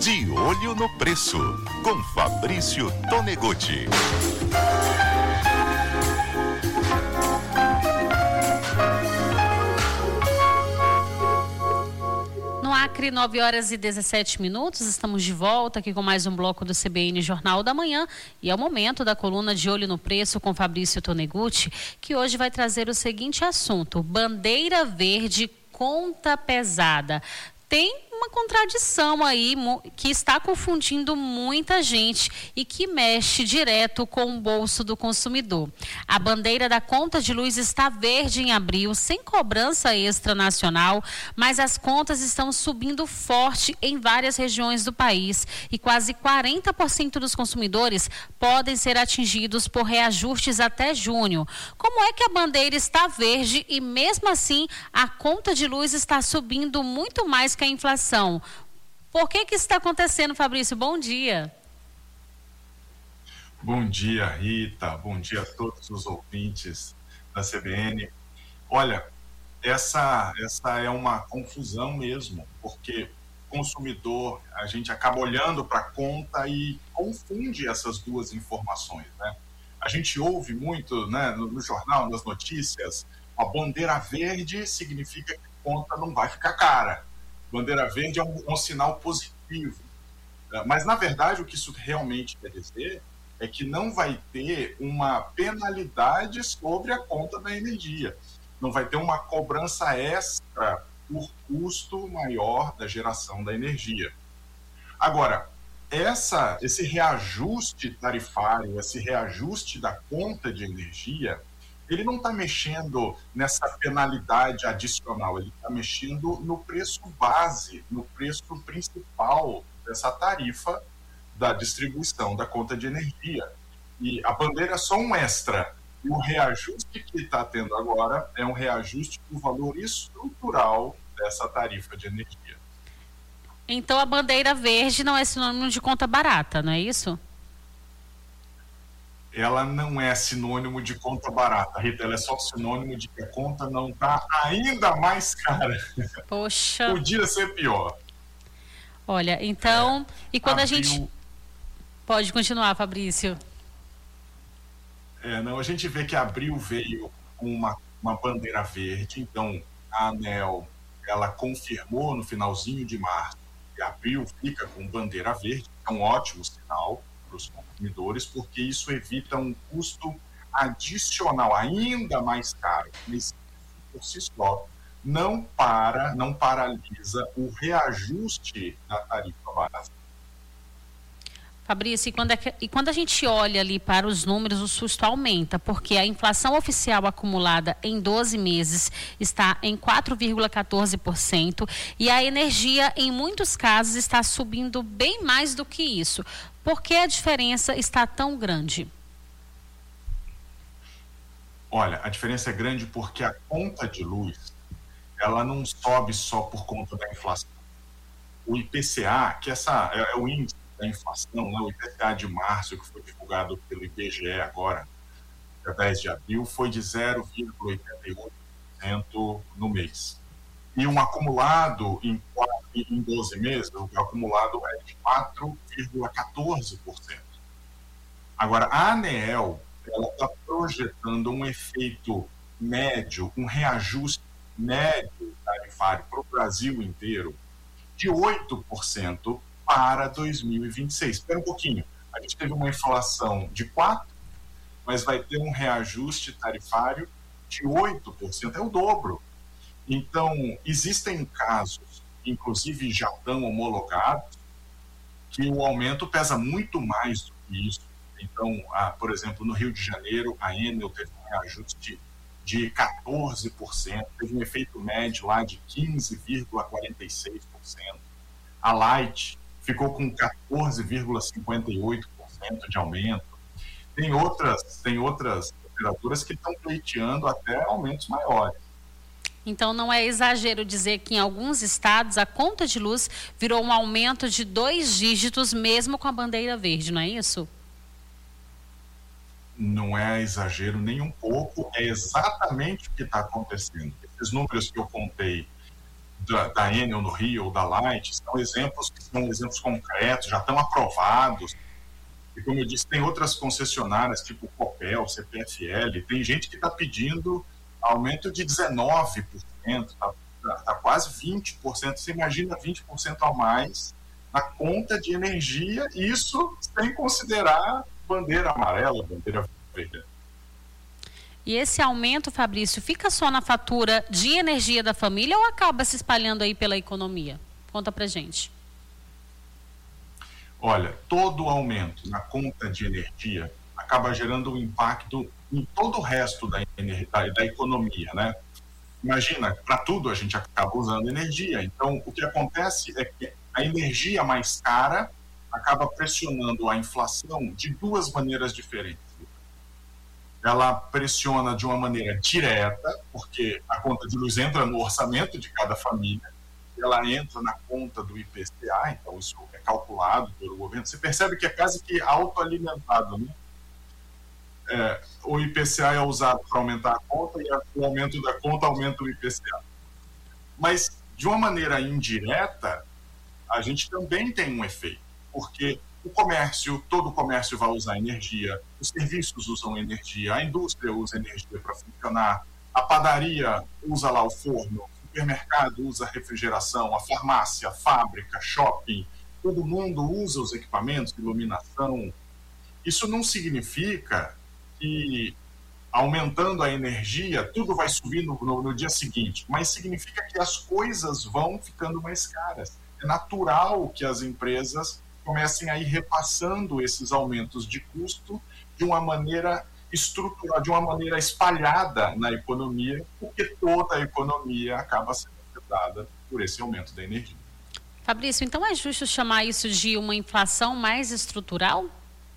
De Olho no Preço, com Fabrício Tonegutti. No Acre, 9h17, estamos de volta aqui com mais um bloco do CBN Jornal da Manhã e é o momento da coluna De Olho no Preço com Fabrício Tonegutti, que hoje vai trazer o seguinte assunto: bandeira verde, conta pesada. Tem uma contradição aí que está confundindo muita gente e que mexe direto com o bolso do consumidor. A bandeira da conta de luz está verde em abril, sem cobrança extra nacional, mas as contas estão subindo forte em várias regiões do país e quase 40% dos consumidores podem ser atingidos por reajustes até junho. Como é que a bandeira está verde e mesmo assim a conta de luz está subindo muito mais que a inflação? Por que isso está acontecendo, Fabrício? Bom dia. Bom dia, Rita. Bom dia a todos os ouvintes da CBN. Olha, essa é uma confusão mesmo, porque o consumidor, a gente acaba olhando para a conta e confunde essas duas informações, né? A gente ouve muito, né, no jornal, nas notícias, a bandeira verde significa que a conta não vai ficar cara. Bandeira verde é um sinal positivo. Mas, na verdade, o que isso realmente quer dizer é que não vai ter uma penalidade sobre a conta da energia. Não vai ter uma cobrança extra por custo maior da geração da energia. Agora, esse reajuste tarifário, esse reajuste da conta de energia, ele não está mexendo nessa penalidade adicional, ele está mexendo no preço base, no preço principal dessa tarifa da distribuição da conta de energia. E a bandeira é só um extra. E o reajuste que está tendo agora é um reajuste do valor estrutural dessa tarifa de energia. Então a bandeira verde não é sinônimo de conta barata, não é isso? Ela não é sinônimo de conta barata, Rita, ela é só sinônimo de que a conta não está ainda mais cara. Poxa. Podia ser pior. Olha, então, e quando a gente... Pode continuar, Fabrício. A gente vê que abril veio com uma bandeira verde, então a ANEEL, ela confirmou no finalzinho de março que abril fica com bandeira verde, é um ótimo sinal para os consumidores, porque isso evita um custo adicional ainda mais caro, mas por si só não paralisa o reajuste da tarifa básica. Fabrício, e quando a gente olha ali para os números, o susto aumenta, porque a inflação oficial acumulada em 12 meses está em 4,14% e a energia, em muitos casos, está subindo bem mais do que isso. Por que a diferença está tão grande? Olha, a diferença é grande porque a conta de luz, ela não sobe só por conta da inflação. O IPCA, que é o índice da inflação, né? O IPCA de março, que foi divulgado pelo IBGE agora, dia 10 de abril, foi de 0,88% no mês. E um acumulado em 12 meses, o acumulado é de 4,14%. Agora, a ANEEL, ela está projetando um efeito médio, um reajuste médio tarifário para o Brasil inteiro de 8% para 2026. Espera um pouquinho, a gente teve uma inflação de 4%, mas vai ter um reajuste tarifário de 8%, é o dobro. Então, existem casos, inclusive já estão homologados, que o aumento pesa muito mais do que isso. Então, por exemplo, no Rio de Janeiro, a Enel teve um reajuste de 14%, teve um efeito médio lá de 15,46%. A Light ficou com 14,58% de aumento. Tem outras operadoras que estão pleiteando até aumentos maiores. Então não é exagero dizer que em alguns estados a conta de luz virou um aumento de 2 dígitos mesmo com a bandeira verde, não é isso? Não é exagero nem um pouco, é exatamente o que está acontecendo. Esses números que eu contei da Enel no Rio ou da Light são exemplos concretos, já estão aprovados. E como eu disse, tem outras concessionárias, tipo Copel, CPFL, tem gente que está pedindo aumento de 19%, está quase 20%. Você imagina 20% a mais na conta de energia, isso sem considerar bandeira amarela, bandeira verde. E esse aumento, Fabrício, fica só na fatura de energia da família ou acaba se espalhando aí pela economia? Conta pra gente. Olha, todo aumento na conta de energia acaba gerando um impacto em todo o resto da economia, né? Imagina, para tudo a gente acaba usando energia. Então, o que acontece é que a energia mais cara acaba pressionando a inflação de duas maneiras diferentes. Ela pressiona de uma maneira direta, porque a conta de luz entra no orçamento de cada família, ela entra na conta do IPCA, então isso é calculado pelo governo. Você percebe que é quase que autoalimentado, né? O IPCA é usado para aumentar a conta e o aumento da conta aumenta o IPCA. Mas, de uma maneira indireta, a gente também tem um efeito, porque todo o comércio vai usar energia, os serviços usam energia, a indústria usa energia para funcionar, a padaria usa lá o forno, o supermercado usa refrigeração, a farmácia, a fábrica, shopping, todo mundo usa os equipamentos, iluminação. Isso não significa que, aumentando a energia, tudo vai subir no dia seguinte, mas significa que as coisas vão ficando mais caras. É natural que as empresas comecem a ir repassando esses aumentos de custo de uma maneira estrutural, de uma maneira espalhada na economia, porque toda a economia acaba sendo afetada por esse aumento da energia. Fabrício, então é justo chamar isso de uma inflação mais estrutural?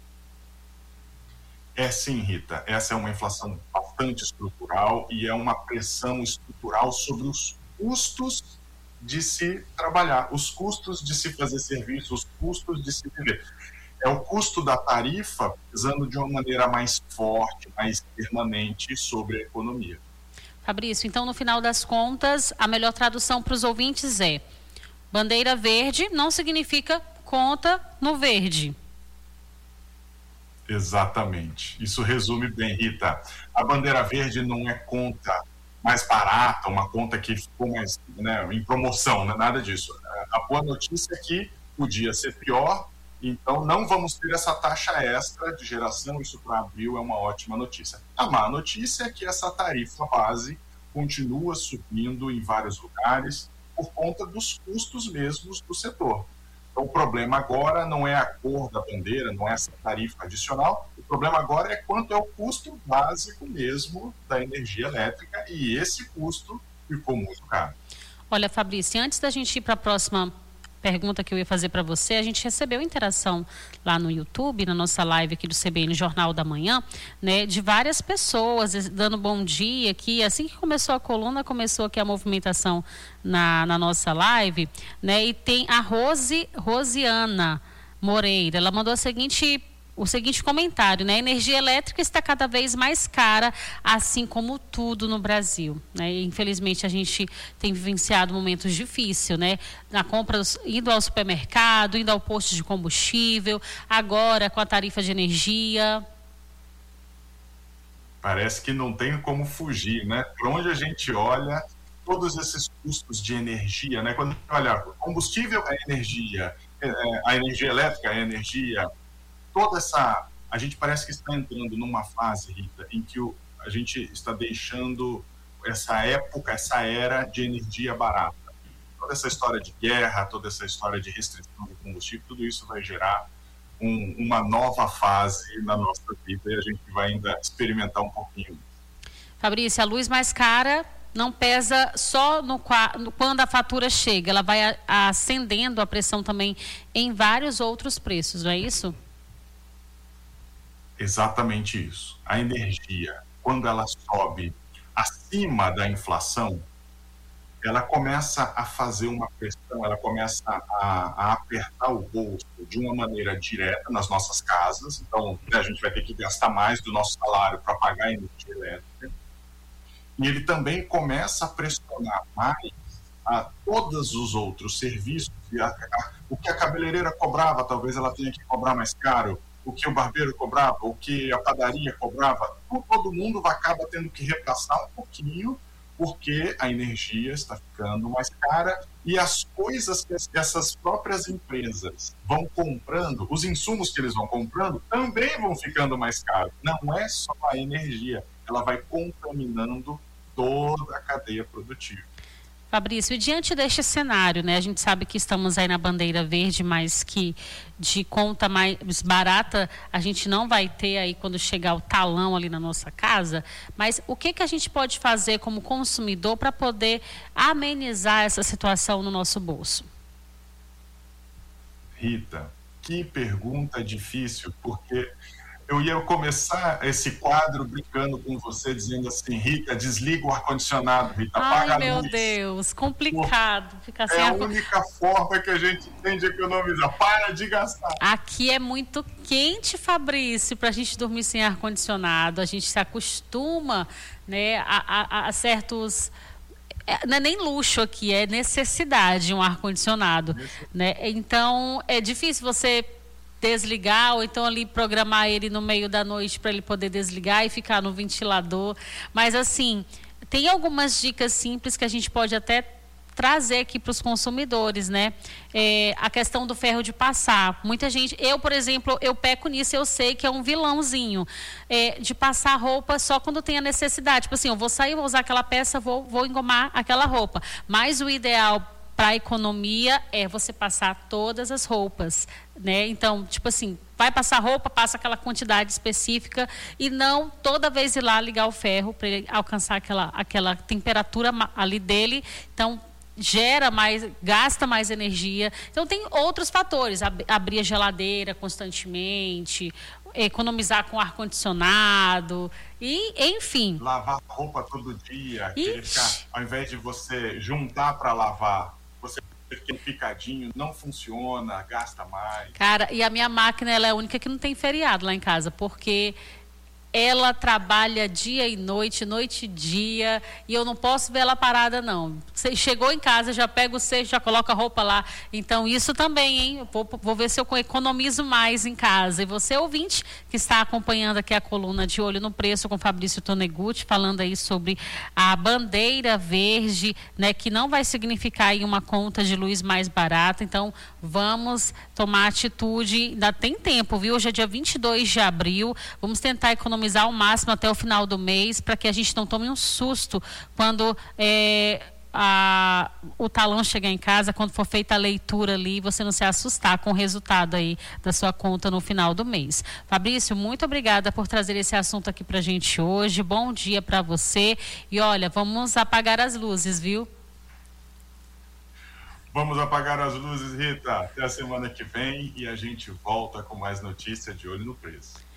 É sim, Rita. Essa é uma inflação bastante estrutural e é uma pressão estrutural sobre os custos de se trabalhar, os custos de se fazer serviço, os custos de se viver. É o custo da tarifa pesando de uma maneira mais forte, mais permanente sobre a economia. Fabrício, então no final das contas, a melhor tradução para os ouvintes é: bandeira verde não significa conta no verde. Exatamente. Isso resume bem, Rita. A bandeira verde não é conta mais barata, uma conta que ficou mais, né, em promoção, não é nada disso. A boa notícia é que podia ser pior, então não vamos ter essa taxa extra de geração, isso para abril é uma ótima notícia. A má notícia é que essa tarifa base continua subindo em vários lugares por conta dos custos mesmos do setor. Então, o problema agora não é a cor da bandeira, não é essa tarifa adicional, o problema agora é quanto é o custo básico mesmo da energia elétrica, e esse custo ficou muito caro. Olha, Fabrício, antes da gente ir para a próxima pergunta que eu ia fazer para você, a gente recebeu interação lá no YouTube, na nossa live aqui do CBN Jornal da Manhã, né, de várias pessoas dando bom dia aqui. Assim que começou a coluna, começou aqui a movimentação na nossa live, né, e tem a Rosiana Moreira, ela mandou o seguinte comentário, né? A energia elétrica está cada vez mais cara, assim como tudo no Brasil, né? E, infelizmente, a gente tem vivenciado momentos difíceis, né? Na compra, indo ao supermercado, indo ao posto de combustível, agora com a tarifa de energia. Parece que não tem como fugir, né? Para onde a gente olha, todos esses custos de energia, né? Quando olha, combustível é energia, a energia elétrica é energia. Toda essa... A gente parece que está entrando numa fase, Rita, em que a gente está deixando essa época, essa era de energia barata. Toda essa história de guerra, toda essa história de restrição de combustível, tudo isso vai gerar uma nova fase na nossa vida e a gente vai ainda experimentar um pouquinho. Fabrício, a luz mais cara não pesa só quando a fatura chega, ela vai acendendo a pressão também em vários outros preços, não é isso? Exatamente isso. A energia, quando ela sobe acima da inflação, ela começa a fazer uma pressão, ela começa a apertar o bolso de uma maneira direta nas nossas casas. Então, a gente vai ter que gastar mais do nosso salário para pagar a energia elétrica. E ele também começa a pressionar mais a todos os outros serviços, o que a cabeleireira cobrava, talvez ela tenha que cobrar mais caro, o que o barbeiro cobrava, o que a padaria cobrava, todo mundo acaba tendo que repassar um pouquinho, porque a energia está ficando mais cara e as coisas que essas próprias empresas vão comprando, os insumos que eles vão comprando, também vão ficando mais caros. Não é só a energia, ela vai contaminando toda a cadeia produtiva. Fabrício, e diante deste cenário, né, a gente sabe que estamos aí na bandeira verde, mas que de conta mais barata a gente não vai ter aí quando chegar o talão ali na nossa casa, mas o que a gente pode fazer como consumidor para poder amenizar essa situação no nosso bolso? Rita, que pergunta difícil, porque eu ia começar esse quadro brincando com você, dizendo assim, Rita, desliga o ar-condicionado, Rita, apaga a luz. Ai, meu Deus, complicado. Ficar sem a única forma que a gente tem de economizar. Para de gastar. Aqui é muito quente, Fabrício, para a gente dormir sem ar-condicionado. A gente se acostuma, né, a certos... Não é nem luxo aqui, é necessidade um ar-condicionado, né? Então, é difícil você desligar ou então ali programar ele no meio da noite para ele poder desligar e ficar no ventilador. Mas assim, tem algumas dicas simples que a gente pode até trazer aqui para os consumidores, né? A questão do ferro de passar. Muita gente, eu, por exemplo, eu peco nisso, eu sei que é um vilãozinho, de passar roupa só quando tem a necessidade. Tipo assim, eu vou sair, vou usar aquela peça, vou engomar aquela roupa. Mas o ideal para a economia é você passar todas as roupas, né? Então, tipo assim, vai passar roupa, passa aquela quantidade específica e não toda vez ir lá ligar o ferro para ele alcançar aquela temperatura ali dele. Então, gasta mais energia. Então, tem outros fatores, abrir a geladeira constantemente, economizar com ar-condicionado, e enfim. Lavar roupa todo dia, ao invés de você juntar para lavar, você fica picadinho, não funciona, gasta mais. Cara, e a minha máquina, ela é a única que não tem feriado lá em casa, porque ela trabalha dia e noite, noite e dia, e eu não posso ver ela parada, não. Você chegou em casa, já pega o cesto, já coloca a roupa lá. Então, isso também, hein? Eu vou ver se eu economizo mais em casa. E você, ouvinte, que está acompanhando aqui a coluna de Olho no Preço com Fabrício Tonegutti, falando aí sobre a bandeira verde, né? Que não vai significar aí uma conta de luz mais barata. Então, vamos tomar atitude. Ainda tem tempo, viu? Hoje é dia 22 de abril. Vamos tentar economizar ao máximo até o final do mês, para que a gente não tome um susto quando o talão chegar em casa, quando for feita a leitura ali, você não se assustar com o resultado aí da sua conta no final do mês. Fabrício, muito obrigada por trazer esse assunto aqui pra gente hoje. Bom dia para você. E olha, vamos apagar as luzes, viu? Vamos apagar as luzes, Rita. Até a semana que vem e a gente volta com mais notícia de Olho no Preço.